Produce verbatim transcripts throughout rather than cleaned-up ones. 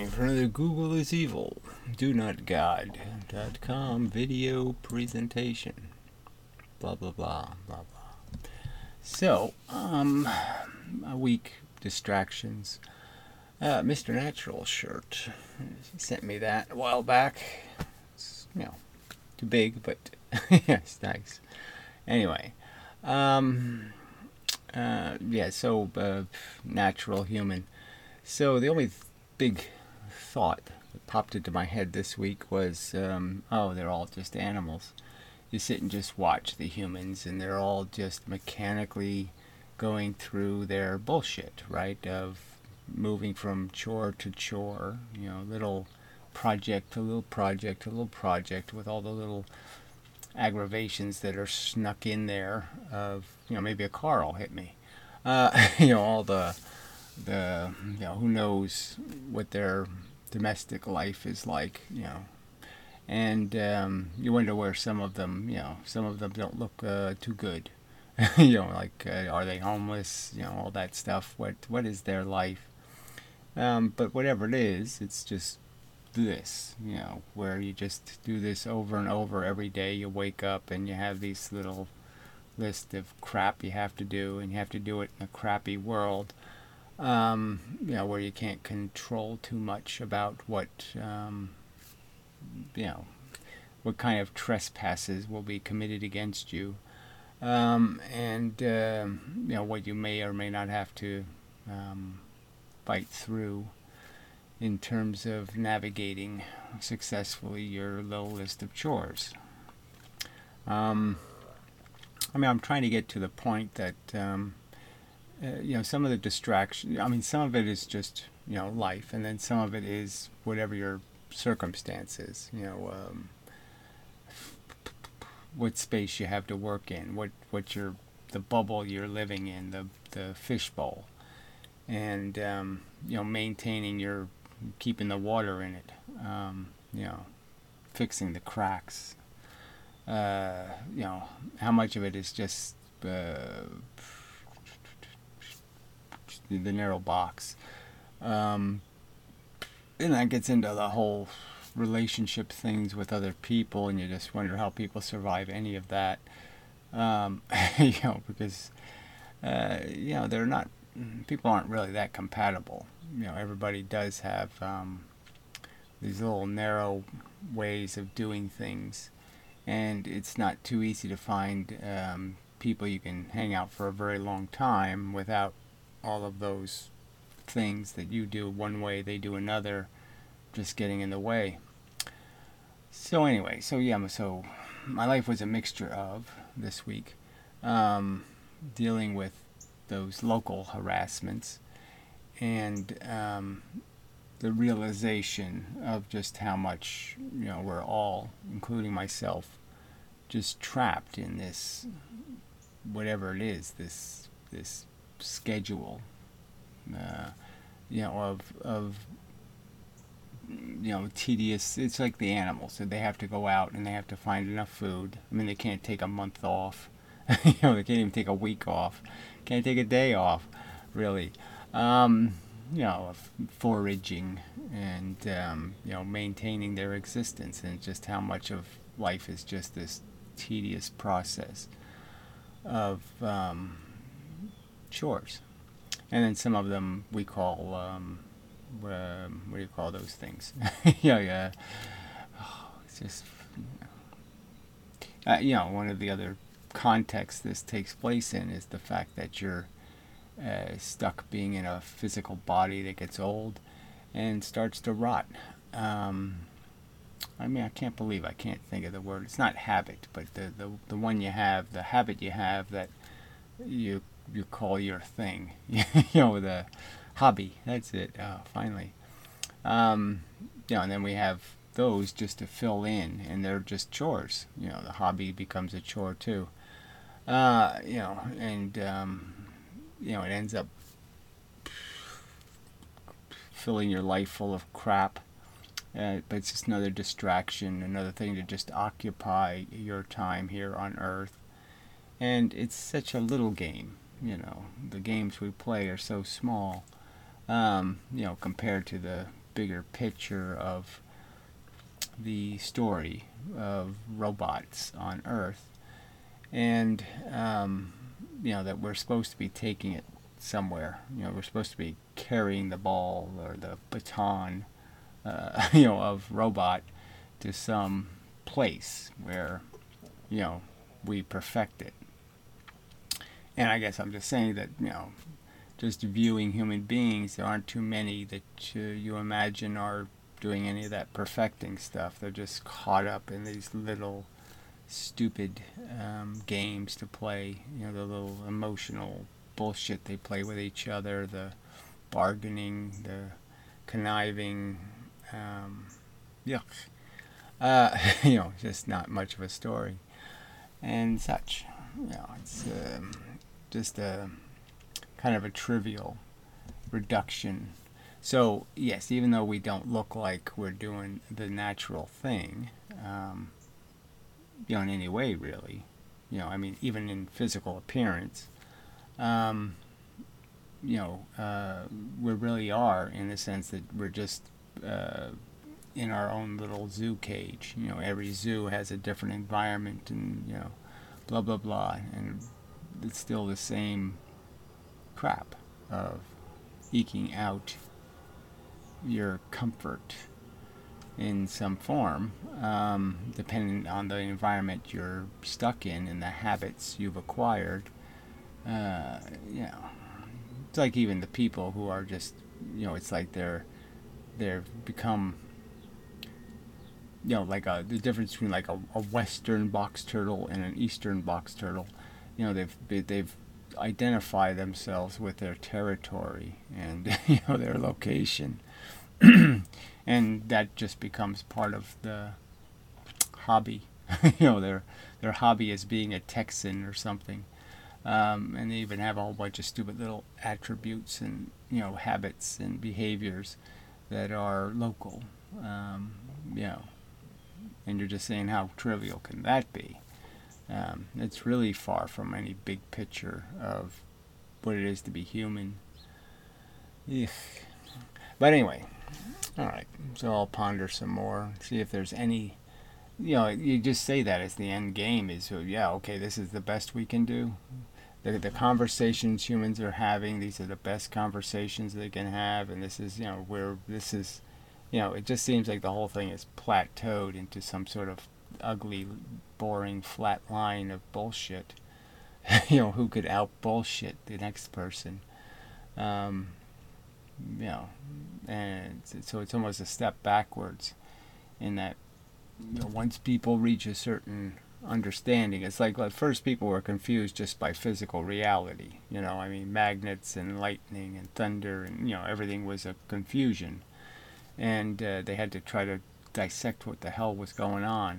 time for another Google is Evil, do not god dot com video presentation. Blah, blah, blah, blah, blah. So, um, a week distractions. Uh, Mister Natural shirt. He sent me that a while back. It's, you know, too big, but yeah, it's nice. Anyway, um, uh, yeah, so, uh, natural human. So the only th- big thought that popped into my head this week was, um, oh, they're all just animals. You sit and just watch the humans, and they're all just mechanically going through their bullshit, right? Of moving from chore to chore, you know, little project to little project to little project with all the little aggravations that are snuck in there of, you know, maybe a car will hit me. Uh, you know, all the the you know who knows what their domestic life is like, you know, and um, you wonder where some of them, you know, some of them don't look uh, too good. You know, like uh, are they homeless? You know, all that stuff. What what is their life? Um, but whatever it is, it's just this, you know, where you just do this over and over every day. You wake up and you have these little list of crap you have to do, and you have to do it in a crappy world, um, you know, where you can't control too much about what, um, you know, what kind of trespasses will be committed against you, um, and uh, you know what you may or may not have to um, fight through in terms of navigating successfully your little list of chores. Um, I mean, I'm trying to get to the point that um, uh, you know, some of the distraction. I mean, some of it is just, you know, life, and then some of it is whatever your circumstances. You know, um, what space you have to work in, what what your the bubble you're living in, the the fishbowl, and um, you know, maintaining your keeping the water in it. Um, you know, fixing the cracks. Uh, you know, how much of it is just uh, the narrow box. Um, and that gets into the whole relationship things with other people, and you just wonder how people survive any of that. Um, you know, because uh, you know they're not people aren't really that compatible. You know, everybody does have um, these little narrow ways of doing things, and it's not too easy to find um, people you can hang out for a very long time without all of those things that you do one way, they do another, just getting in the way. So anyway, so yeah, so my life was a mixture of this week um, dealing with those local harassments and um, the realization of just how much, you know, we're all, including myself, just trapped in this whatever it is, this this schedule, uh, you know, of of you know, tedious. It's like the animals. So they have to go out and they have to find enough food. I mean, they can't take a month off. You know, they can't even take a week off. Can't take a day off, really. Um, you know, foraging and um, you know, maintaining their existence, and just how much of life is just this tedious process of um, chores. And then some of them we call um, um, what do you call those things? Yeah, yeah. Oh, it's just uh, you know, one of the other contexts this takes place in is the fact that you're uh, stuck being in a physical body that gets old and starts to rot. Um, I mean, I can't believe I can't think of the word. It's not habit, but the, the the one you have, the habit you have that you you call your thing. You know, the hobby. That's it. Oh, finally. Um, you know, and then we have those just to fill in, and they're just chores. You know, the hobby becomes a chore too. Uh, you know, and um, you know, it ends up filling your life full of crap. Uh, but it's just another distraction, another thing to just occupy your time here on Earth. And it's such a little game. You know, the games we play are so small. Um, you know, compared to the bigger picture of the story of robots on Earth, and um, you know, that we're supposed to be taking it somewhere. You know, we're supposed to be carrying the ball or the baton, uh, you know, of robot to some place where, you know, we perfect it. And I guess I'm just saying that, you know, just viewing human beings, there aren't too many that uh, you imagine are doing any of that perfecting stuff. They're just caught up in these little stupid um, games to play, you know, the little emotional bullshit they play with each other, the bargaining, the conniving, um, yuck. Uh, you know, just not much of a story and such. You know, it's um, just a kind of a trivial reduction. So yes, even though we don't look like we're doing the natural thing, um, you know, in any way really, you know, I mean, even in physical appearance, um, you know, uh, we really are, in the sense that we're just uh, in our own little zoo cage. You know, every zoo has a different environment, and, you know, blah blah blah, and it's still the same crap of eking out your comfort in some form, um, depending on the environment you're stuck in and the habits you've acquired. Uh, you know, it's like even the people who are just, you know, it's like they're they've become, you know, like a, the difference between like a, a Western box turtle and an Eastern box turtle. You know, they've they've identified themselves with their territory and, you know, their location, and that just becomes part of the hobby. You know, their their hobby is being a Texan or something. Um, and they even have a whole bunch of stupid little attributes and, you know, habits and behaviors that are local. Um, you know, and you're just saying, how trivial can that be? Um, it's really far from any big picture of what it is to be human. Ugh. But anyway, all right. So I'll ponder some more, see if there's any. You know, you just say that as the end game is, so yeah, okay, this is the best we can do. The, the conversations humans are having, these are the best conversations they can have, and this is, you know, where this is, you know, it just seems like the whole thing is plateaued into some sort of ugly, boring, flat line of bullshit. You know, who could out bullshit the next person? Um, you know, and so it's almost a step backwards in that, you know, once people reach a certain understanding, it's like at first people were confused just by physical reality. You know, I mean, magnets and lightning and thunder, and, you know, everything was a confusion, and uh, they had to try to dissect what the hell was going on.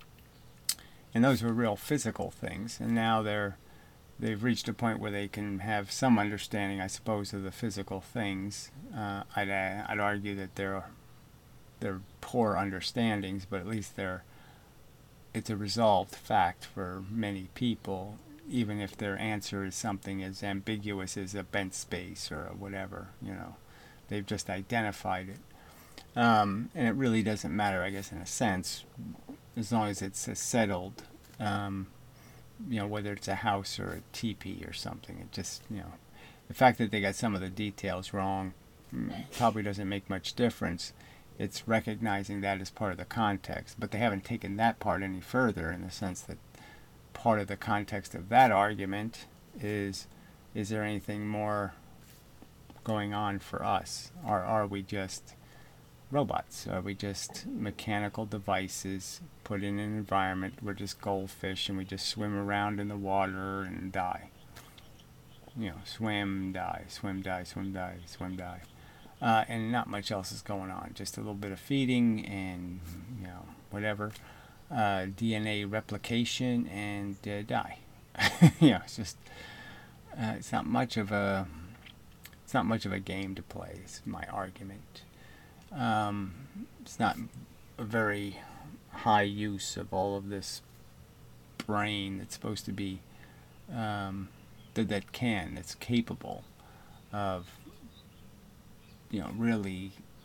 And those were real physical things, and now they're they've reached a point where they can have some understanding, I suppose, of the physical things. Uh, I'd I'd argue that they're they're poor understandings, but at least they're it's a resolved fact for many people, even if their answer is something as ambiguous as a bent space or a whatever. You know, they've just identified it, um, and it really doesn't matter, I guess, in a sense, as long as it's a settled. Um, you know, whether it's a house or a teepee or something. It just, you know, the fact that they got some of the details wrong probably doesn't make much difference. It's recognizing that as part of the context, but they haven't taken that part any further, in the sense that part of the context of that argument is, is there anything more going on for us? Or are we just robots? Are we just mechanical devices put in an environment? We're just goldfish and we just swim around in the water and die. You know, swim, die, swim, die, swim, die, swim, die. Uh, and not much else is going on. Just a little bit of feeding and, you know, whatever. Uh, D N A replication and uh, die. You know, it's just, uh, it's not much of a, it's not much of a game to play, is my argument. Um, it's not a very high use of all of this brain that's supposed to be, um, that, that can, that's capable of, you know, really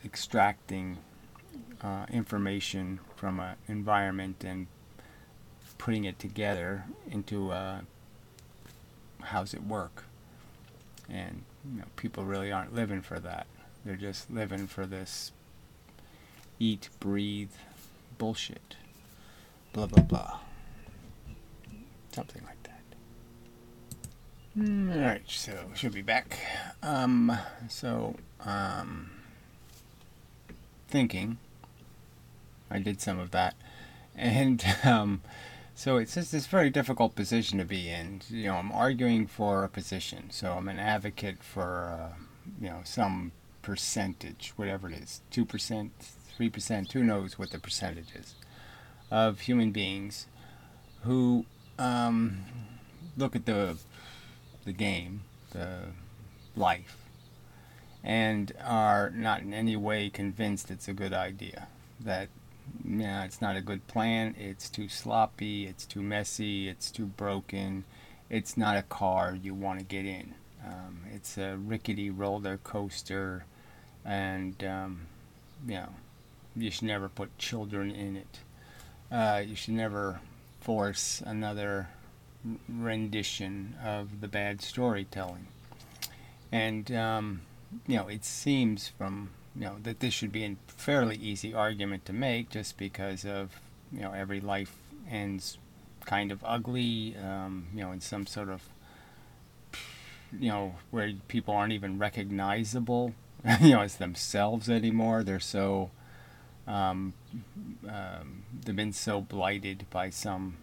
extracting uh, information from an environment and putting it together into a how's it work. And you know, people really aren't living for that. They're just living for this eat, breathe bullshit. Blah, blah, blah. Something like that. Mm, Alright, so should be back. Um, so, um, thinking. I did some of that. And, um, so it's just this very difficult position to be in. You know, I'm arguing for a position. So I'm an advocate for, uh, you know, some percentage, whatever it is, two percent, three percent, who knows what the percentage is, of human beings who um, look at the the game, the life, and are not in any way convinced it's a good idea. That yeah, it's not a good plan, it's too sloppy, it's too messy, it's too broken, it's not a car you want to get in. Um, it's a rickety roller coaster, and um, you know, you should never put children in it. Uh, you should never force another rendition of the bad storytelling. And um, you know, it seems from you know that this should be a fairly easy argument to make, just because of you know every life ends kind of ugly. Um, you know, in some sort of you know where people aren't even recognizable, you know, as themselves anymore. They're so um, um, they've been so blighted by some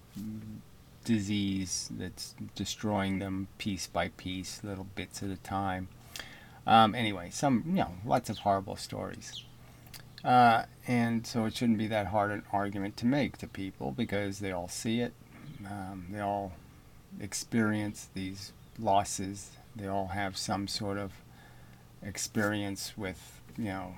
disease that's destroying them piece by piece, little bits at a time. Um, anyway, some, you know, lots of horrible stories. Uh, and so it shouldn't be that hard an argument to make to people, because they all see it. Um, they all experience these losses. They all have some sort of experience with, you know,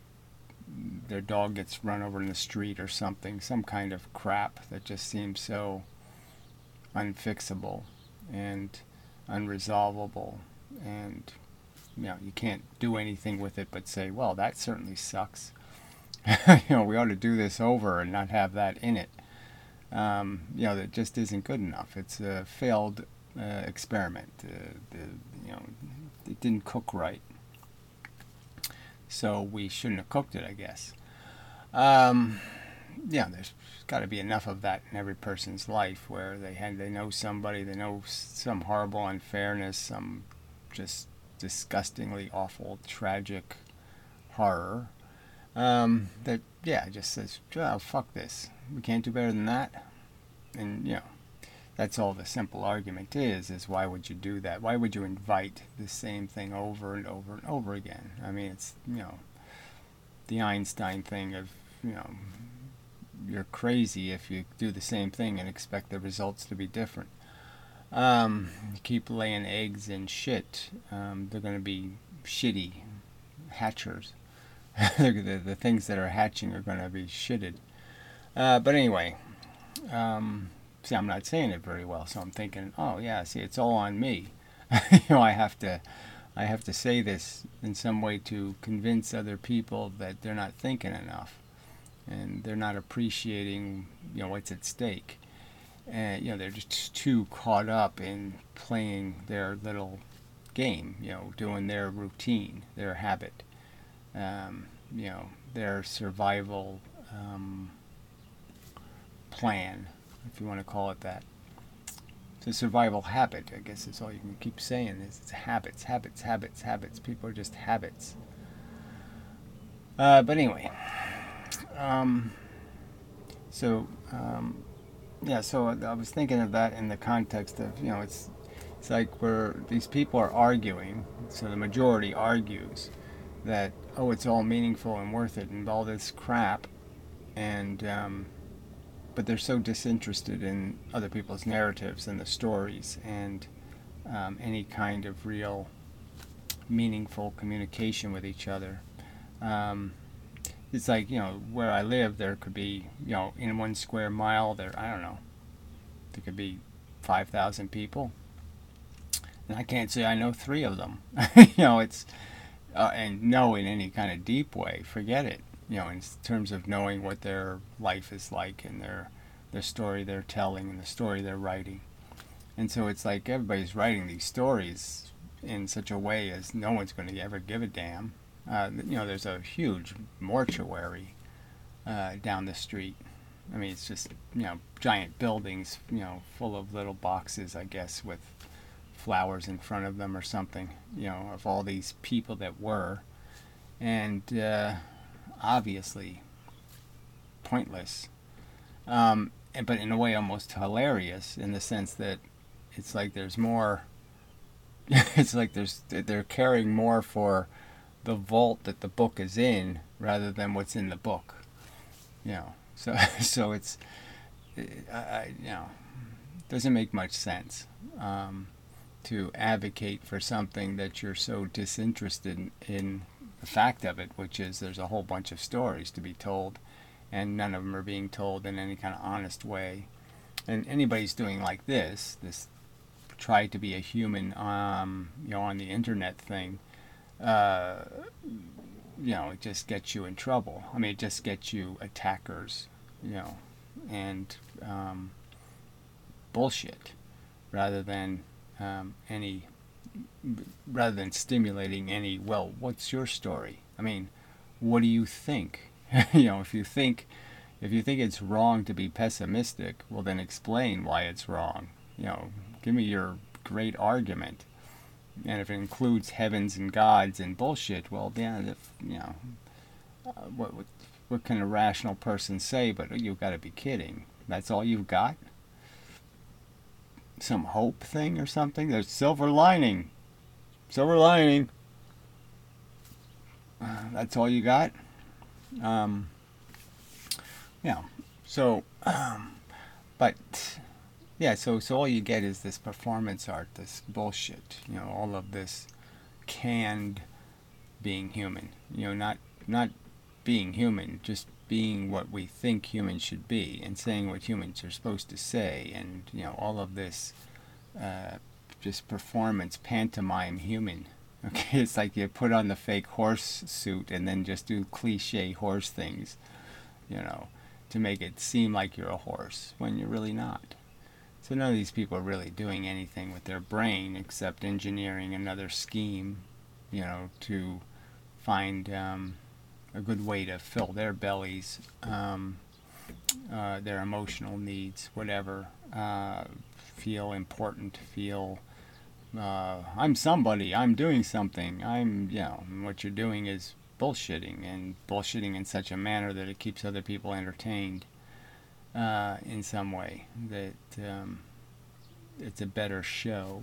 their dog gets run over in the street or something, some kind of crap that just seems so unfixable and unresolvable, and you know you can't do anything with it but say, well, that certainly sucks. you know we ought to do this over and not have that in it. Um, you know that just isn't good enough. It's a failed uh, experiment. Uh, the, you know it didn't cook right, so we shouldn't have cooked it, I guess. Um, yeah, there's got to be enough of that in every person's life, where they had they know somebody, they know some horrible unfairness, some just disgustingly awful, tragic horror. Um, that yeah, just says, oh, fuck this. We can't do better than that. And you know, that's all the simple argument is: is why would you do that? Why would you invite the same thing over and over and over again? I mean, it's you know, the Einstein thing of you know. You're crazy if you do the same thing and expect the results to be different. Um, you keep laying eggs and shit, um, they're going to be shitty hatchers. the, the things that are hatching are going to be shitted. Uh, but anyway, um, see, I'm not saying it very well, so I'm thinking, oh yeah, see, it's all on me. you know, I have to, I have to say this in some way to convince other people that they're not thinking enough. And they're not appreciating, you know, what's at stake. And, you know, they're just too caught up in playing their little game, you know, doing their routine, their habit, um, you know, their survival um, plan, if you want to call it that. It's a survival habit, I guess is all you can keep saying, is it's habits, habits, habits, habits. People are just habits. Uh, but anyway... Um, so, um, yeah, so I was thinking of that in the context of, you know, it's it's like where these people are arguing, so the majority argues that, oh, it's all meaningful and worth it and all this crap, and, um, but they're so disinterested in other people's narratives and the stories and um, any kind of real meaningful communication with each other. Um, It's like, you know, where I live, there could be, you know, in one square mile, there, I don't know, there could be five thousand people. And I can't say I know three of them. you know, it's, uh, and know in any kind of deep way, forget it. You know, in terms of knowing what their life is like and their their story they're telling and the story they're writing. And so it's like everybody's writing these stories in such a way as no one's going to ever give a damn. Uh, you know, there's a huge mortuary uh, down the street. I mean, it's just, you know, giant buildings, you know, full of little boxes, I guess, with flowers in front of them or something, you know, of all these people that were. And uh, obviously pointless. Um, but in a way almost hilarious in the sense that it's like there's more, it's like there's they're caring more for the vault that the book is in rather than what's in the book. You know, so so it's, I, I you know, doesn't make much sense um, to advocate for something that you're so disinterested in, in the fact of it, which is there's a whole bunch of stories to be told, and none of them are being told in any kind of honest way. And anybody's doing like this, this try to be a human, um, you know, on the internet thing. Uh, you know, it just gets you in trouble. I mean, it just gets you attackers, you know, and um, bullshit, rather than um, any, rather than stimulating any. Well, what's your story? I mean, what do you think? You know, if you think, if you think it's wrong to be pessimistic, well, then explain why it's wrong. You know, give me your great argument. And if it includes heavens and gods and bullshit, well, yeah, if, you know, uh, what, what what can a rational person say? But you've got to be kidding. That's all you've got? Some hope thing or something? There's silver lining. Silver lining. Uh, that's all you got? Um, yeah. So, um, but... Yeah, so so all you get is this performance art, this bullshit, you know, all of this canned being human, you know, not not being human, just being what we think humans should be and saying what humans are supposed to say, and, you know, all of this uh, just performance, pantomime human. Okay, it's like you put on the fake horse suit and then just do cliche horse things, you know, to make it seem like you're a horse when you're really not. So none of these people are really doing anything with their brain except engineering another scheme, you know, to find um, a good way to fill their bellies, um, uh, their emotional needs, whatever, uh, feel important, feel, uh, I'm somebody, I'm doing something, I'm, you know, and what you're doing is bullshitting, and bullshitting in such a manner that it keeps other people entertained. Uh, in some way, that um, it's a better show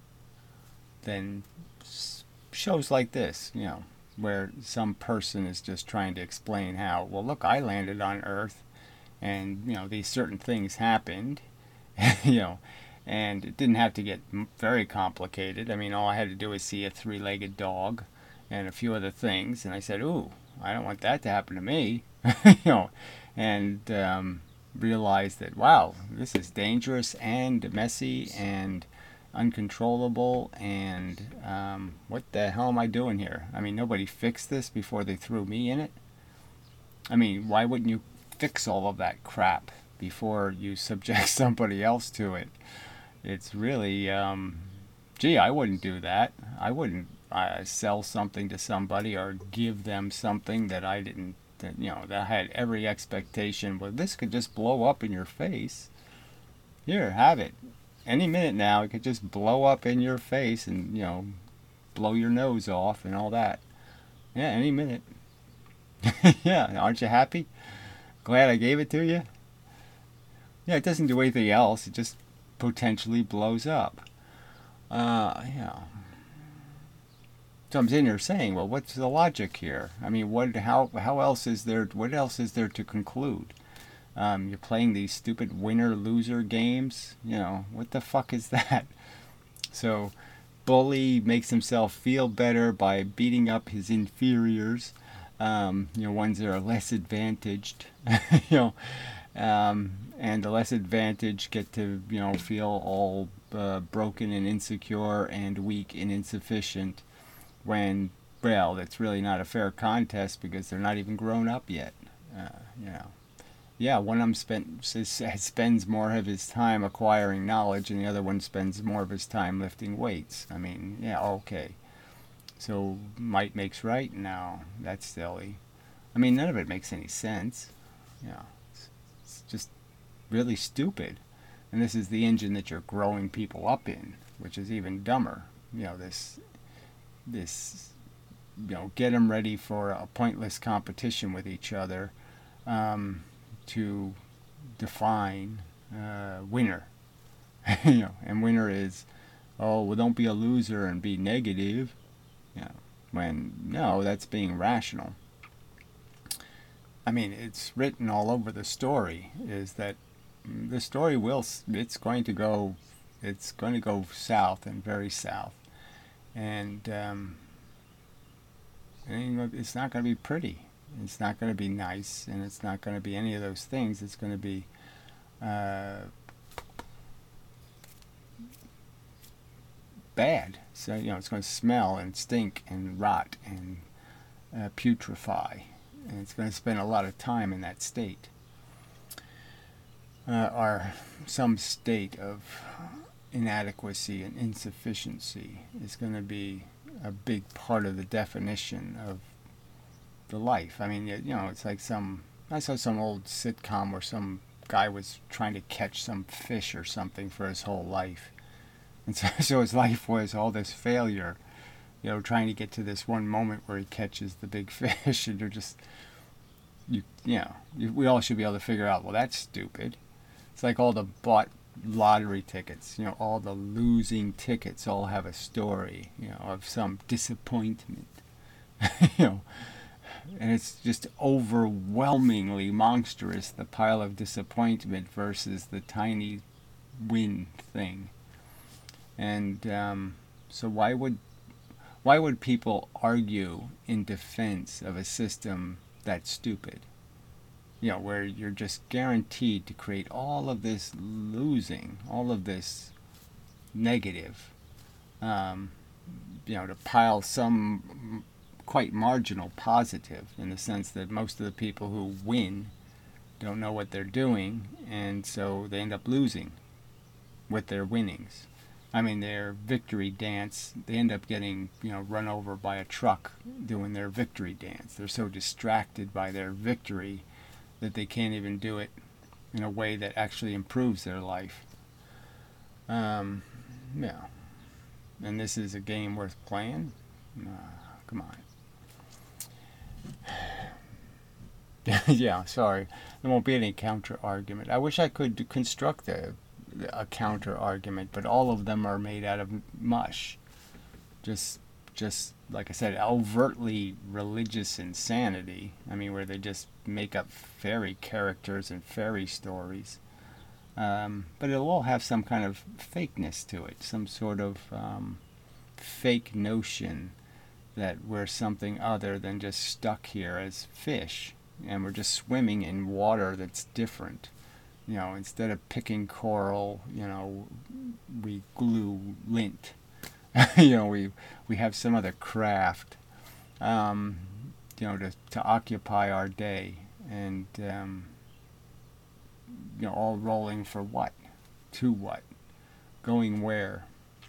than shows like this, you know, where some person is just trying to explain how, well, look, I landed on Earth, and, you know, these certain things happened, you know, and it didn't have to get very complicated. I mean, all I had to do was see a three-legged dog and a few other things, and I said, ooh, I don't want that to happen to me, you know, and um, realize that, wow, this is dangerous and messy and uncontrollable, and um, what the hell am I doing here? I mean, nobody fixed this before they threw me in it. I mean, why wouldn't you fix all of that crap before you subject somebody else to it? It's really, um, gee, I wouldn't do that. I wouldn't uh, sell something to somebody or give them something that I didn't, that, you know, that I had every expectation. Well, this could just blow up in your face. Here, have it. Any minute now, it could just blow up in your face and, you know, blow your nose off and all that. Yeah, any minute. Yeah, aren't you happy? Glad I gave it to you? Yeah, it doesn't do anything else. It just potentially blows up. Uh, yeah. So I'm sitting here saying, well, what's the logic here? I mean, what? How? How else is there? What else is there to conclude? Um, you're playing these stupid winner-loser games. You know, what the fuck is that? So, bully makes himself feel better by beating up his inferiors. Um, you know, ones that are less advantaged. You know. Um, and the less advantaged get to, you know, feel all uh, broken and insecure and weak and insufficient when well, it's really not a fair contest because they're not even grown up yet. Uh, you know, yeah, one of them spent, spends more of his time acquiring knowledge, and the other one spends more of his time lifting weights. I mean, yeah, okay. So might makes right? No, that's silly. I mean, none of it makes any sense. Yeah, it's, it's just really stupid. And this is the engine that you're growing people up in, which is even dumber. You know, this, this, you know, get them ready for a pointless competition with each other um, to define uh, winner. You know, and winner is, oh, well, don't be a loser and be negative. You know, when no, that's being rational. I mean, it's written all over the story. Is that the story will? It's going to go. It's going to go south and very south, and um, it's not going to be pretty. It's not going to be nice, and it's not going to be any of those things. It's going to be uh, bad. So you know, it's going to smell and stink and rot and uh, putrefy, and it's going to spend a lot of time in that state, uh, or some state of inadequacy and insufficiency is going to be a big part of the definition of the life. I mean, you know, it's like some, I saw some old sitcom where some guy was trying to catch some fish or something for his whole life. And so, so his life was all this failure, you know, trying to get to this one moment where he catches the big fish, and you're just, you, you know, you, we all should be able to figure out, well, that's stupid. It's like all the bought lottery tickets, you know, all the losing tickets all have a story, you know, of some disappointment, you know, and it's just overwhelmingly monstrous, the pile of disappointment versus the tiny win thing. And um, so why would why would people argue in defense of a system that's stupid? You know, where you're just guaranteed to create all of this losing, all of this negative, um, you know, to pile some quite marginal positive, in the sense that most of the people who win don't know what they're doing, and so they end up losing with their winnings. I mean, their victory dance, they end up getting, you know, run over by a truck doing their victory dance. They're so distracted by their victory that they can't even do it in a way that actually improves their life. Um, yeah. And this is a game worth playing? Uh, come on. Yeah, sorry. There won't be any counter argument. I wish I could construct a, a counter argument, but all of them are made out of mush. Just, just like I said, overtly religious insanity. I mean, where they just make up fairy characters and fairy stories. Um, but it'll all have some kind of fakeness to it, some sort of um, fake notion that we're something other than just stuck here as fish, and we're just swimming in water that's different. You know, instead of picking coral, you know, we glue lint. You know, we we have some other craft, um, you know, to to occupy our day, and um, you know, all rolling for what, to what, going where.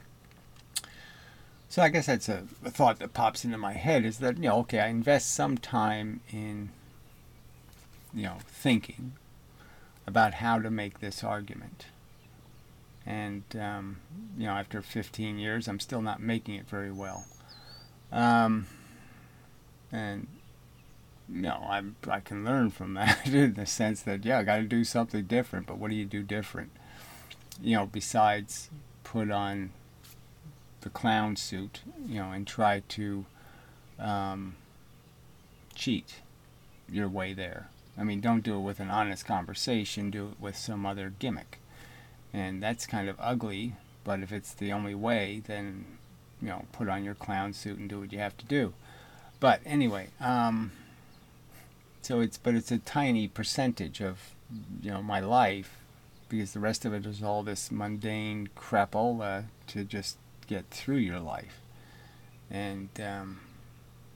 So I guess that's a, a thought that pops into my head, is that, you know, okay, I invest some time in, you know, thinking about how to make this argument. And, um, you know, after fifteen years, I'm still not making it very well. Um, and, you know, I'm, I can learn from that in the sense that, yeah, I got to do something different. But what do you do different? You know, besides put on the clown suit, you know, and try to um, cheat your way there. I mean, don't do it with an honest conversation, do it with some other gimmick. And that's kind of ugly, but if it's the only way, then, you know, put on your clown suit and do what you have to do. But anyway, um, so it's, but it's a tiny percentage of, you know, my life, because the rest of it is all this mundane crapola to just get through your life. And um,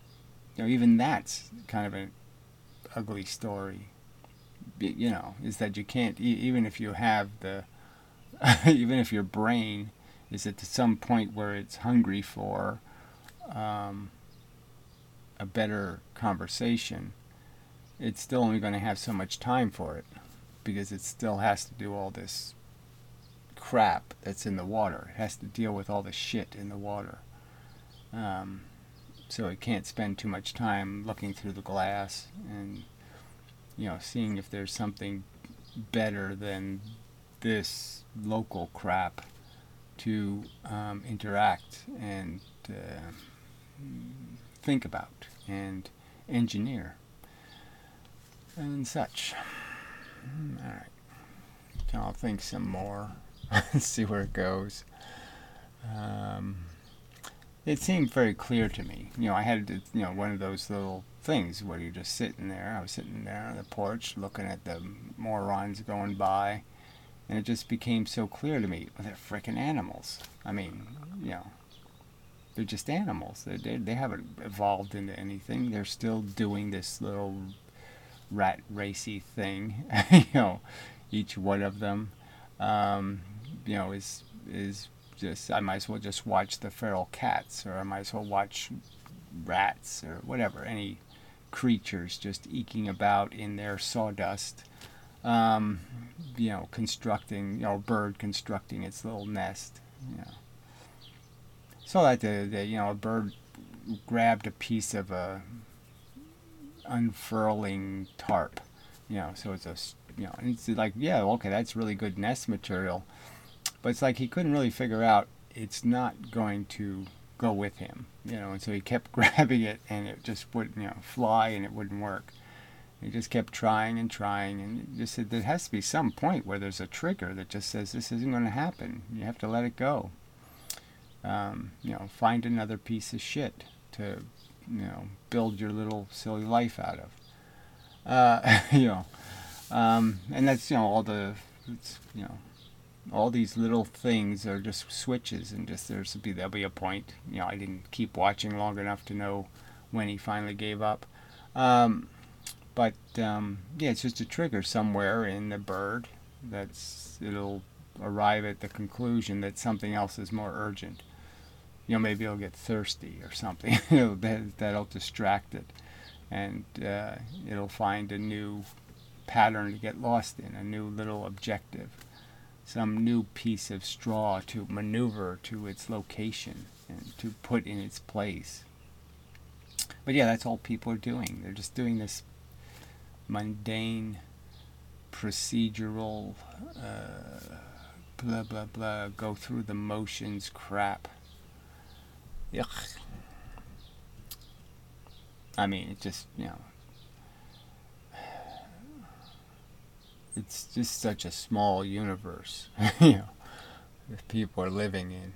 you know, even that's kind of an ugly story. You know, is that you can't, even if you have the, even if your brain is at some point where it's hungry for um, a better conversation, it's still only going to have so much time for it, because it still has to do all this crap that's in the water. It has to deal with all the shit in the water. Um, so it can't spend too much time looking through the glass and, you know, seeing if there's something better than this local crap to um, interact and uh, think about and engineer and such. Alright, so I'll think some more and see where it goes. Um, it seemed very clear to me. You know, I had, you know, one of those little things where you're just sitting there. I was sitting there on the porch looking at the morons going by, and it just became so clear to me, well, they're frickin' animals. I mean, you know, they're just animals. They, they, they haven't evolved into anything. They're still doing this little rat racy thing. You know, each one of them, um, you know, is is just, I might as well just watch the feral cats, or I might as well watch rats, or whatever, any creatures just eking about in their sawdust, um, you know, constructing, you know, a bird constructing its little nest, you know. So that the, the you know, a bird grabbed a piece of a unfurling tarp, you know, so it's a, you know, and it's like, yeah, okay, that's really good nest material, but it's like he couldn't really figure out it's not going to go with him, you know, and so he kept grabbing it and it just wouldn't, you know, fly, and it wouldn't work. He just kept trying and trying, and just said there has to be some point where there's a trigger that just says this isn't going to happen. You have to let it go. Um, you know, find another piece of shit to, you know, build your little silly life out of. Uh, you know, um, and that's, you know, all the, it's, you know, all these little things are just switches, and just there's be there'll be a point. You know, I didn't keep watching long enough to know when he finally gave up. Um, but um, yeah, it's just a trigger somewhere in the bird that's it'll arrive at the conclusion that something else is more urgent. You know, maybe it'll get thirsty or something. You know, that that'll distract it, and uh, it'll find a new pattern to get lost in, a new little objective, some new piece of straw to maneuver to its location and to put in its place. But yeah, that's all people are doing. They're just doing this mundane, procedural, uh, blah, blah, blah, go through the motions crap. Yuck. I mean, it just, you know, it's just such a small universe, you know, that people are living in.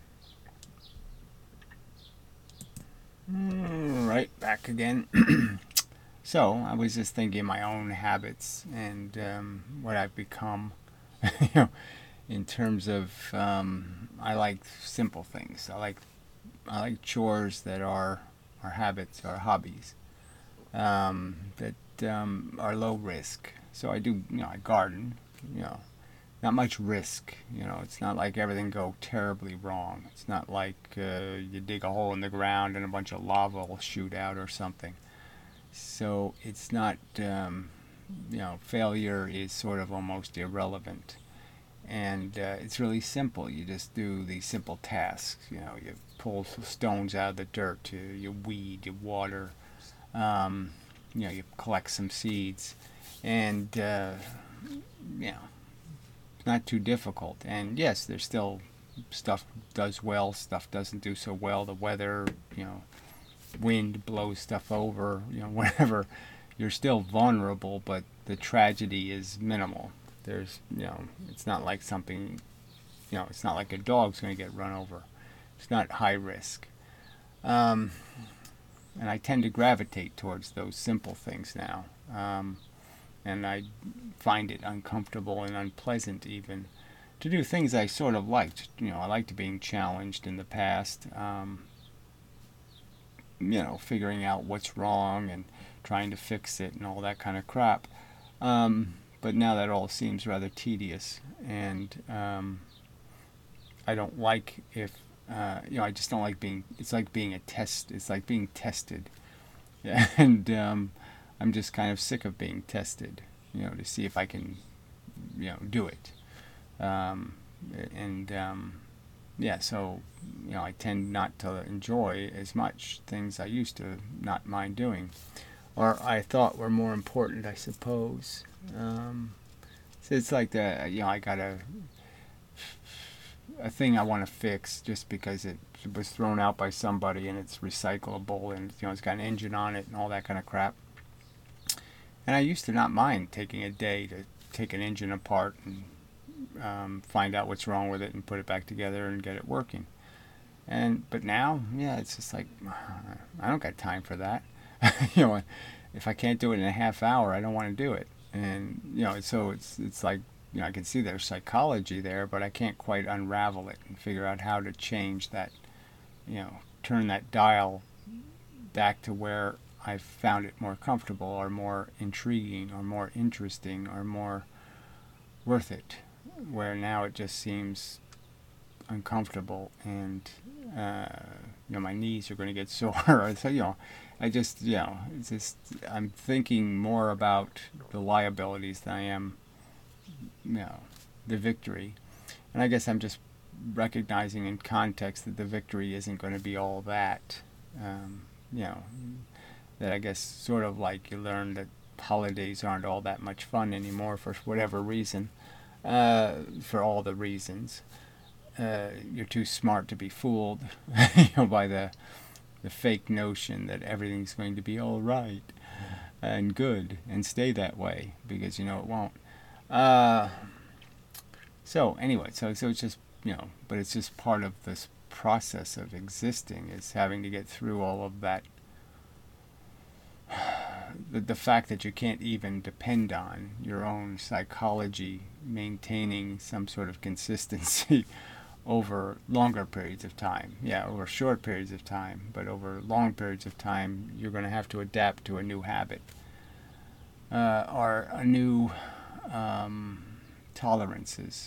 Right, back again. So, I was just thinking my own habits and um, what I've become, you know, in terms of, um, I like simple things. I like, I like chores that are, are habits, are hobbies, um, that um, are low risk. So I do, you know, I garden, you know, not much risk, you know, it's not like everything go terribly wrong. It's not like uh, you dig a hole in the ground and a bunch of lava will shoot out or something. So it's not, um, you know, failure is sort of almost irrelevant. And uh, it's really simple. You just do these simple tasks, you know, you pull stones out of the dirt, you, you weed, you water, um, you know, you collect some seeds. And, uh, you know, it's not too difficult. And yes, there's still stuff does well, stuff doesn't do so well. The weather, you know, wind blows stuff over, you know, whatever. You're still vulnerable, but the tragedy is minimal. There's, you know, it's not like something, you know, it's not like a dog's going to get run over. It's not high risk. Um, and I tend to gravitate towards those simple things now. Um, and I find it uncomfortable and unpleasant even to do things I sort of liked. You know, I liked being challenged in the past. Um, you know, figuring out what's wrong and trying to fix it and all that kind of crap. Um, but now that all seems rather tedious, and um, I don't like if uh, you know, I just don't like being. It's like being a test. It's like being tested, yeah, and um, I'm just kind of sick of being tested. You know, to see if I can, you know, do it. Um, and um, yeah, so you know, I tend not to enjoy as much things I used to not mind doing, or I thought were more important, I suppose. Um, so it's like the you know, I got a a thing I want to fix just because it was thrown out by somebody and it's recyclable and you know it's got an engine on it and all that kind of crap. And I used to not mind taking a day to take an engine apart and um, find out what's wrong with it and put it back together and get it working. And but now, yeah, it's just like I don't got time for that. you know, if I can't do it in a half hour, I don't want to do it. And you know, so it's it's like you know I can see there's psychology there, but I can't quite unravel it and figure out how to change that. You know, turn that dial back to where I found it more comfortable or more intriguing or more interesting or more worth it. Where now it just seems uncomfortable and uh, you know my knees are going to get sore. So you know, I just you know it's just I'm thinking more about the liabilities than I am you know the victory, and I guess I'm just recognizing in context that the victory isn't going to be all that. Um, you know that I guess sort of like you learn that holidays aren't all that much fun anymore for whatever reason, uh, for all the reasons. Uh, you're too smart to be fooled you know, by the the fake notion that everything's going to be all right and good and stay that way because you know it won't. Uh, so anyway, so so it's just you know, but it's just part of this process of existing is having to get through all of that. The, the fact that you can't even depend on your own psychology maintaining some sort of consistency over longer periods of time. Yeah, over short periods of time, but over long periods of time, you're going to have to adapt to a new habit uh, or a new um, tolerances.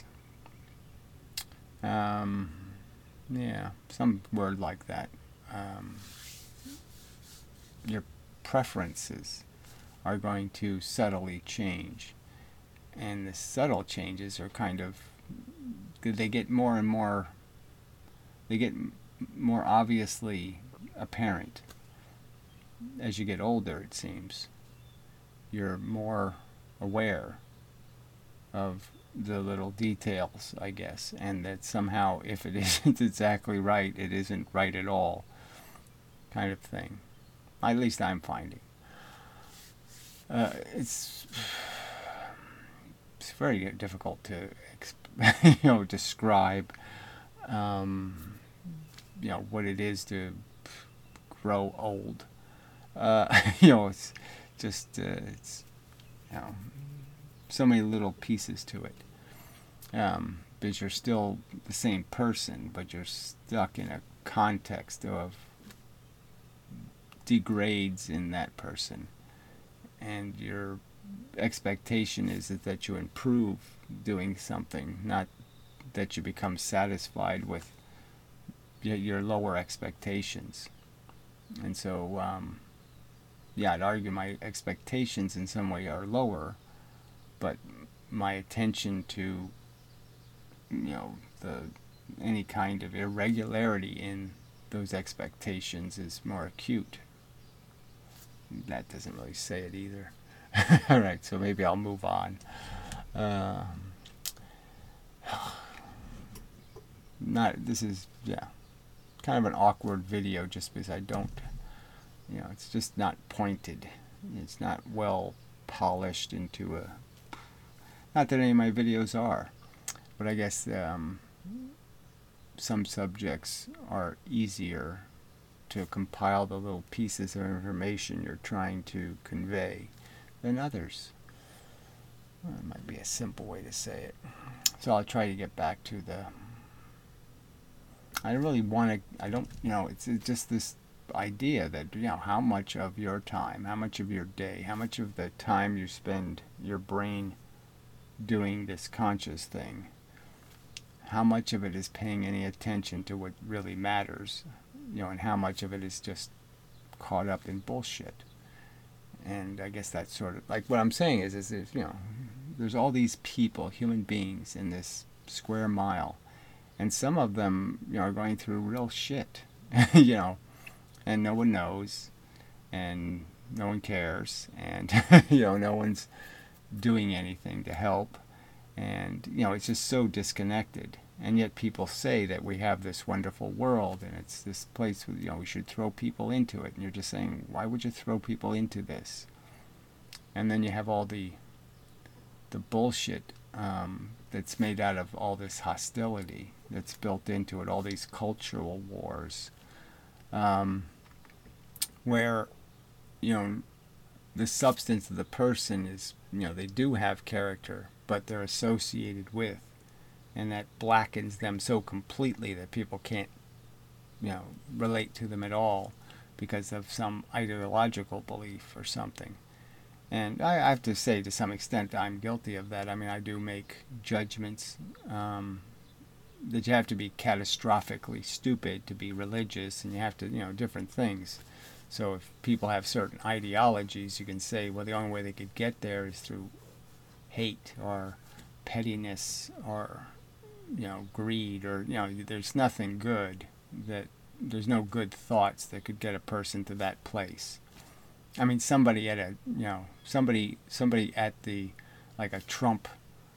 Um, yeah, some word like that. Um, your preferences are going to subtly change, and the subtle changes are kind of they get more and more they get more obviously apparent as you get older. It seems you're more aware of the little details, I guess, and that somehow if it isn't exactly right, it isn't right at all, kind of thing. At least I'm finding uh, it's it's very difficult to you know describe um, you know what it is to grow old. Uh, you know, it's just uh, it's you know so many little pieces to it. Um, because you're still the same person, but you're stuck in a context of degrades in that person, and your expectation is that, that you improve doing something, not that you become satisfied with your lower expectations. And so um, yeah, I'd argue my expectations in some way are lower, but my attention to you know the any kind of irregularity in those expectations is more acute. That doesn't really say it either. All right, so maybe I'll move on. Um, not this is yeah, kind of an awkward video just because I don't, you know, it's just not pointed. It's not well polished into a. Not that any of my videos are, but I guess um, some subjects are easier to compile the little pieces of information you're trying to convey than others. Well, that might be a simple way to say it. So I'll try to get back to the. I really want to. I don't. You know, it's, it's just this idea that, you know, how much of your time, how much of your day, how much of the time you spend your brain doing this conscious thing, how much of it is paying any attention to what really matters, you know, and how much of it is just caught up in bullshit. And I guess that's sort of like what I'm saying is, is, is you know, there's all these people, human beings in this square mile, and some of them, you know, are going through real shit, you know, and no one knows, and no one cares, and you know, no one's doing anything to help, and you know, it's just so disconnected. And yet people say that we have this wonderful world, and it's this place where, you know, we should throw people into it. And you're just saying, why would you throw people into this? And then you have all the the bullshit um, that's made out of all this hostility that's built into it, all these cultural wars, um, where, you know, the substance of the person is, you know, they do have character, but they're associated with, and that blackens them so completely that people can't, you know, relate to them at all because of some ideological belief or something. And I have to say, to some extent, I'm guilty of that. I mean, I do make judgments um, that you have to be catastrophically stupid to be religious, and you have to, you know, different things. So if people have certain ideologies, you can say, well, the only way they could get there is through hate or pettiness or, you know, greed, or, you know, there's nothing good, that there's no good thoughts that could get a person to that place. I mean, somebody at a, you know, somebody, somebody at the, like a Trump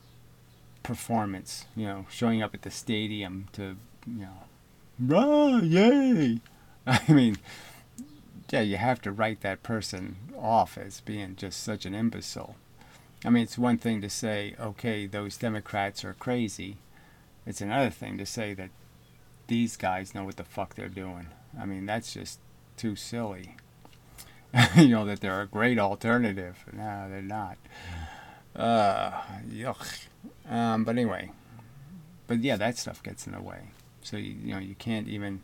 performance, you know, showing up at the stadium to, you know, rah, yay. I mean, yeah, you have to write that person off as being just such an imbecile. I mean, it's one thing to say, okay, those Democrats are crazy. It's another thing to say that these guys know what the fuck they're doing. I mean, that's just too silly. You know, that they're a great alternative. No, they're not. Uh, yuck. Um, but anyway, but yeah, that stuff gets in the way. So, you, you know, you can't even,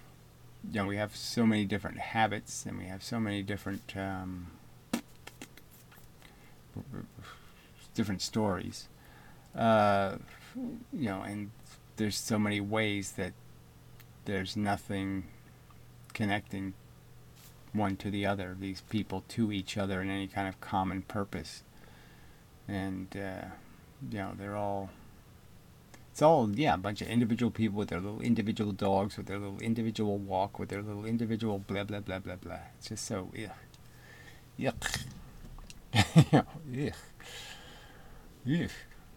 you know, we have so many different habits, and we have so many different, um, different stories. Uh, you know, and there's so many ways that there's nothing connecting one to the other, these people to each other in any kind of common purpose. And, uh, you know, they're all, it's all, yeah, a bunch of individual people with their little individual dogs, with their little individual walk, with their little individual blah, blah, blah, blah, blah. It's just so, ugh. Yuck. Ugh. Ugh.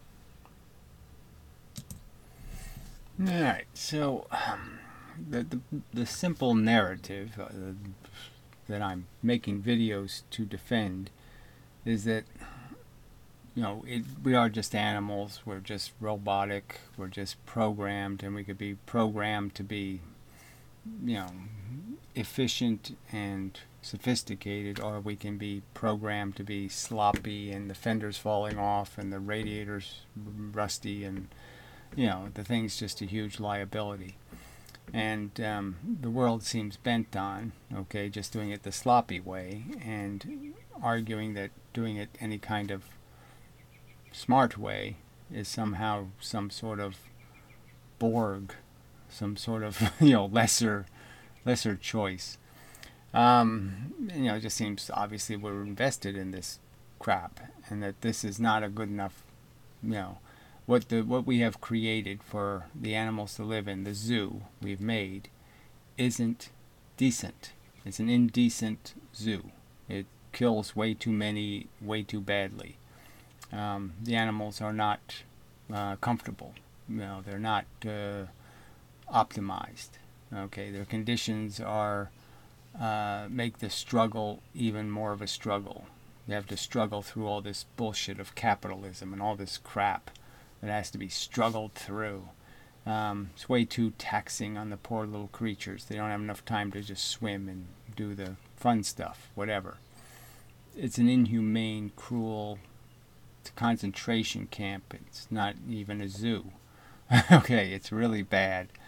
Alright, so, um, the, the, the simple narrative uh, that I'm making videos to defend is that, you know, it, we are just animals, we're just robotic, we're just programmed, and we could be programmed to be, you know, efficient and sophisticated, or we can be programmed to be sloppy and the fenders falling off and the radiators rusty, and, you know, the thing's just a huge liability. And um, the world seems bent on, okay, just doing it the sloppy way, and arguing that doing it any kind of smart way is somehow some sort of Borg, some sort of, you know, lesser, lesser choice. Um, you know, it just seems obviously we're invested in this crap, and that this is not a good enough, you know, what the what we have created for the animals to live in, the zoo we've made, isn't decent. It's an indecent zoo. It kills way too many, way too badly. Um, the animals are not uh, comfortable. You know, they're not uh, optimized. Okay, their conditions are uh, make the struggle even more of a struggle. They have to struggle through all this bullshit of capitalism and all this crap that has to be struggled through. Um, it's way too taxing on the poor little creatures. They don't have enough time to just swim and do the fun stuff, whatever. It's an inhumane, cruel concentration camp. It's not even a zoo. Okay, it's really bad.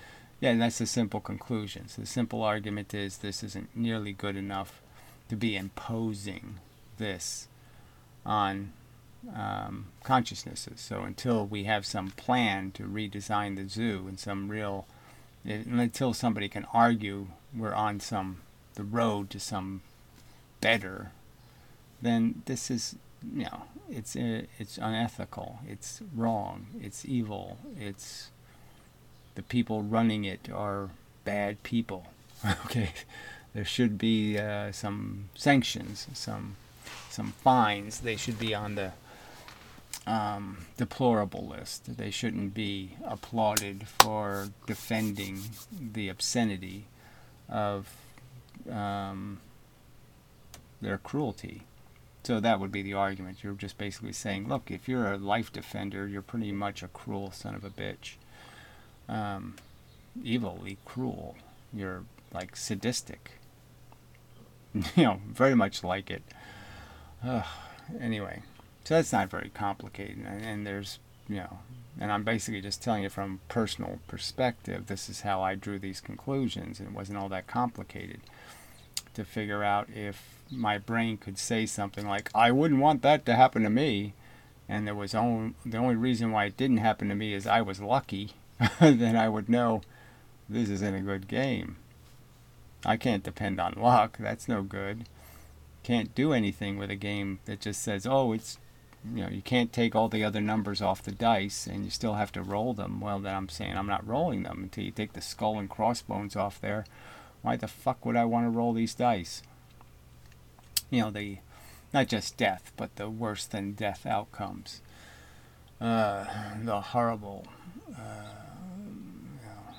Yeah, that's a simple conclusion. So the simple argument is this isn't nearly good enough to be imposing this on um, consciousnesses. So until we have some plan to redesign the zoo and some real, until somebody can argue we're on some the road to some better, then this is, you know, it's uh, it's unethical, it's wrong, it's evil, it's the people running it are bad people. Okay, there should be uh, some sanctions, some some fines. They should be on the um, deplorable list. They shouldn't be applauded for defending the obscenity of um, their cruelty. So that would be the argument. You're just basically saying, look, if you're a life defender, you're pretty much a cruel son of a bitch. Um, evilly cruel. You're like sadistic. You know, very much like it. Uh, anyway, so that's not very complicated. And, and there's, you know, and I'm basically just telling you from personal perspective, this is how I drew these conclusions, and it wasn't all that complicated to figure out if my brain could say something like, I wouldn't want that to happen to me, and there was only, the only reason why it didn't happen to me is I was lucky, then I would know this isn't a good game. I can't depend on luck. That's no good. Can't do anything with a game that just says, oh, it's, you know, you can't take all the other numbers off the dice and you still have to roll them. Well, then I'm saying I'm not rolling them until you take the skull and crossbones off there. Why the fuck would I want to roll these dice? You know, the, not just death, but the worse than death outcomes. Uh, the horrible, uh, you know,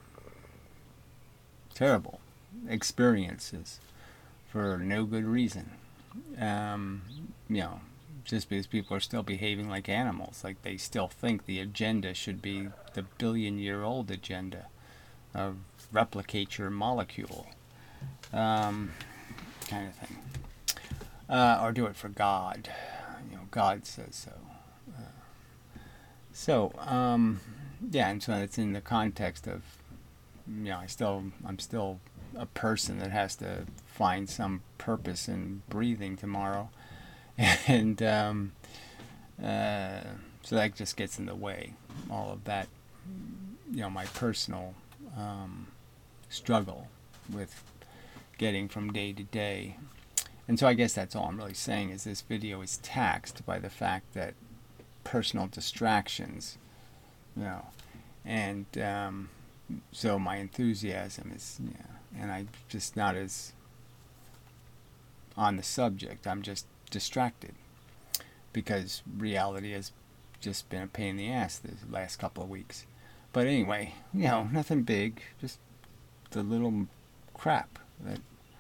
terrible experiences for no good reason. Um, you know, just because people are still behaving like animals, like they still think the agenda should be the billion-year-old agenda of replicate your molecule, um, kind of thing, uh, or do it for God. You know, God says so. Uh, so, um, yeah, and so it's in the context of, you know, I still, I'm still a person that has to find some purpose in breathing tomorrow, and um, uh, so that just gets in the way. All of that, you know, my personal um, struggle with getting from day to day. And so I guess that's all I'm really saying, is this video is taxed by the fact that personal distractions, you know, and um, so my enthusiasm is, yeah, and I'm just not as on the subject. I'm just distracted because reality has just been a pain in the ass the last couple of weeks. But anyway, you know, nothing big, just the little crap that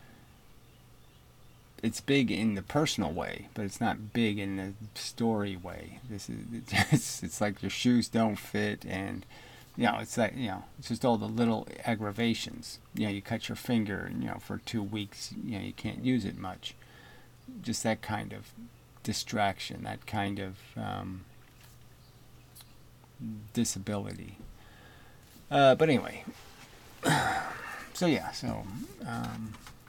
it's big in the personal way, but it's not big in the story way. This is it's, it's like your shoes don't fit, and you know, it's like, you know, it's just all the little aggravations. You know, you cut your finger, and you know, for two weeks, you know, you can't use it much. Just that kind of distraction, that kind of um, disability. Uh, but anyway, so yeah, so um,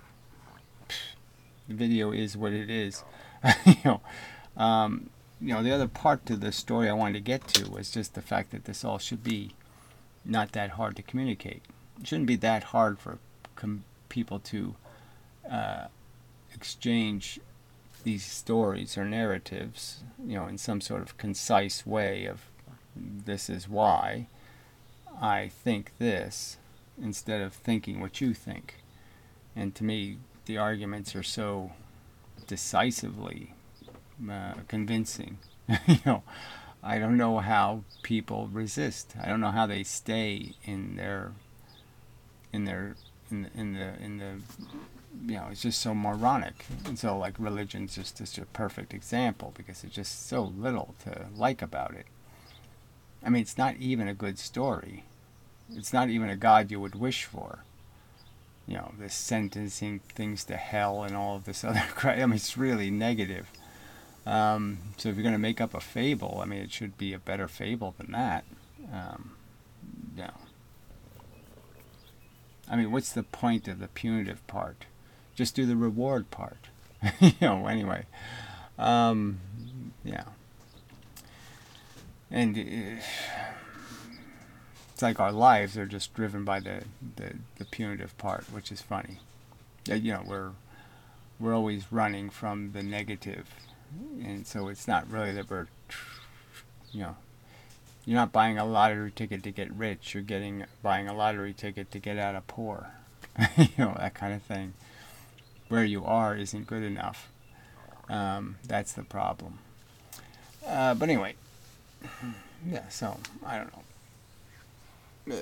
the video is what it is. you know, um, you know, the other part to the story I wanted to get to was just the fact that this all should be not that hard to communicate. It shouldn't be that hard for com- people to uh, exchange these stories or narratives, you know, in some sort of concise way of, this is why I think this, instead of thinking what you think. And to me, the arguments are so decisively uh, convincing. you know, I don't know how people resist. I don't know how they stay in their, in their, in the, in the, in the, you know, it's just so moronic. And so, like, religion's just, just a perfect example, because there's just so little to like about it. I mean, it's not even a good story. It's not even a God you would wish for. You know, this sentencing things to hell and all of this other crap. I mean, it's really negative. Um, so if you're going to make up a fable, I mean, it should be a better fable than that. Um, you know. I mean, what's the point of the punitive part? Just do the reward part. You know, anyway. Um, yeah. And uh, it's like our lives are just driven by the, the, the punitive part, which is funny. You know, we're we're always running from the negative, and so it's not really that we're, you know, you're not buying a lottery ticket to get rich. You're getting buying a lottery ticket to get out of poor. You know, that kind of thing. Where you are isn't good enough. Um, that's the problem. Uh, but anyway, yeah. So I don't know.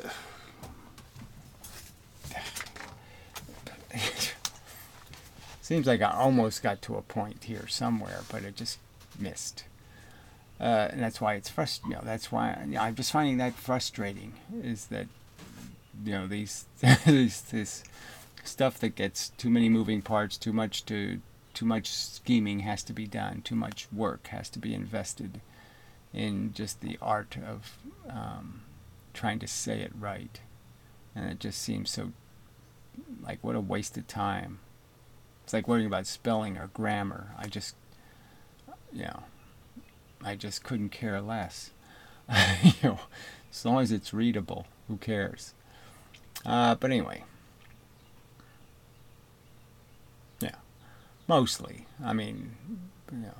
Seems like I almost got to a point here somewhere, but it just missed. Uh, and that's why it's frustrating. You know, that's why you know, I'm just finding that frustrating. Is that you know these these this stuff that gets too many moving parts, too much to too much scheming has to be done, too much work has to be invested in just the art of um, trying to say it right, and it just seems so like what a waste of time. It's like worrying about spelling or grammar. I just, you know, I just couldn't care less. You know, as long as it's readable, who cares? Uh, but anyway, yeah, mostly. I mean, you know,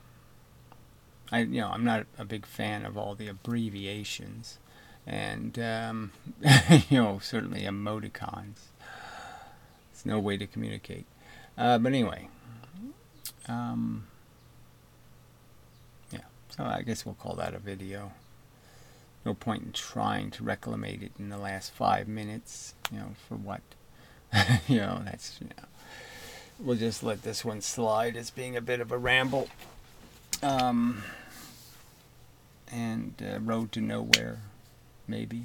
I you know I'm not a big fan of all the abbreviations, and um, you know certainly emoticons. It's no way to communicate. Uh, but anyway, um, yeah, so I guess we'll call that a video. No point in trying to reclimate it in the last five minutes, you know, for what? You know, that's, you know, we'll just let this one slide as being a bit of a ramble. Um, and uh, road to nowhere, maybe.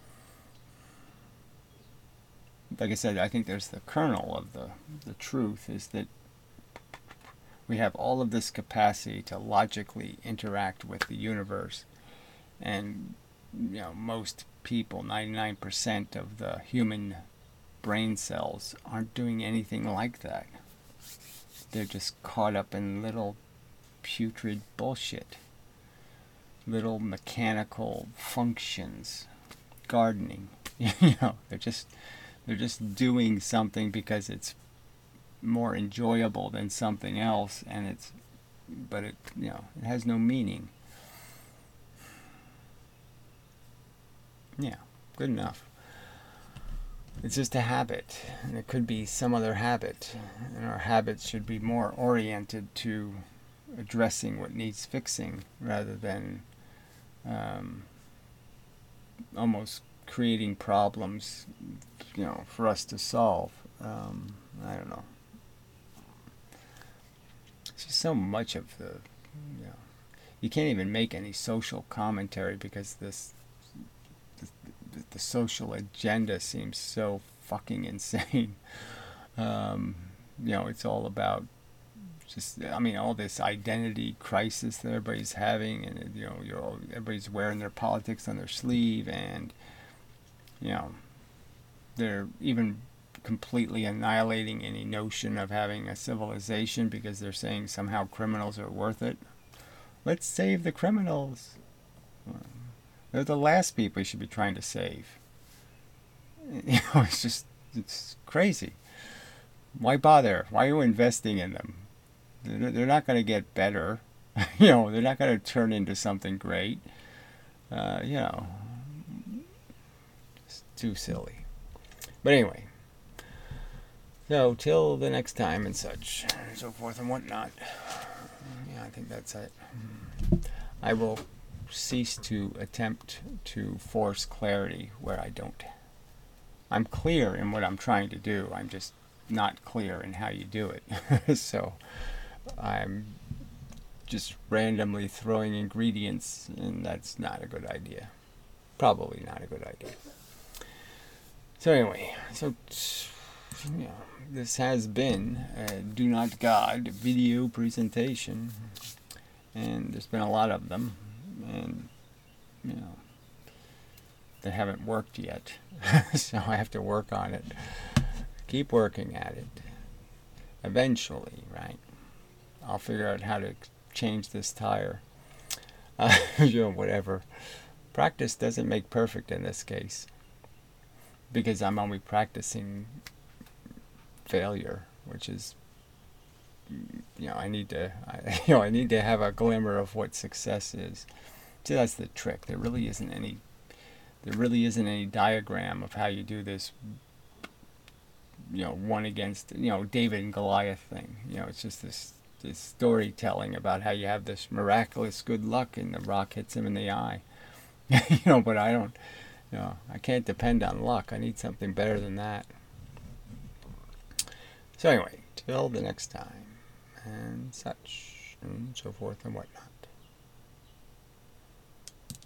Like I said, I think there's the kernel of the, the truth is that we have all of this capacity to logically interact with the universe. And, you know, most people, ninety-nine percent of the human brain cells aren't doing anything like that. They're just caught up in little putrid bullshit. Little mechanical functions. Gardening. You know, they're just... They're just doing something because it's more enjoyable than something else, and it's, but it, you know, it has no meaning. Yeah, good enough. It's just a habit, and it could be some other habit, and our habits should be more oriented to addressing what needs fixing rather than um, almost creating problems, you know, for us to solve. Um, I don't know. It's just so much of the, you know, you can't even make any social commentary because this, the, the social agenda seems so fucking insane. Um, you know, it's all about just, I mean, all this identity crisis that everybody's having, and you know, you're all, everybody's wearing their politics on their sleeve, and you know, they're even completely annihilating any notion of having a civilization because they're saying somehow criminals are worth it. Let's save the criminals. They're the last people you should be trying to save. You know, it's just, it's crazy. Why bother? Why are you investing in them? They're, they're not going to get better. You know, they're not going to turn into something great. Uh, you know, too silly. But anyway, so till the next time and such, and so forth and whatnot. Yeah, I think that's it. I will cease to attempt to force clarity where I don't. I'm clear in what I'm trying to do. I'm just not clear in how you do it. So I'm just randomly throwing ingredients, and that's not a good idea. Probably not a good idea. So anyway, so you know, this has been a Do Not God video presentation, and there's been a lot of them, and you know, that haven't worked yet. So I have to work on it. Keep working at it. Eventually, right? I'll figure out how to change this tire. Uh, you know, whatever. Practice doesn't make perfect in this case, because I'm only practicing failure, which is, you know, I need to, I, you know, I need to have a glimmer of what success is. See, that's the trick. There really isn't any, there really isn't any diagram of how you do this, you know, one against, you know, David and Goliath thing. You know, it's just this, this storytelling about how you have this miraculous good luck and the rock hits him in the eye. You know, but I don't, you know, I can't depend on luck. I need something better than that. So anyway, till the next time, and such, and so forth and whatnot.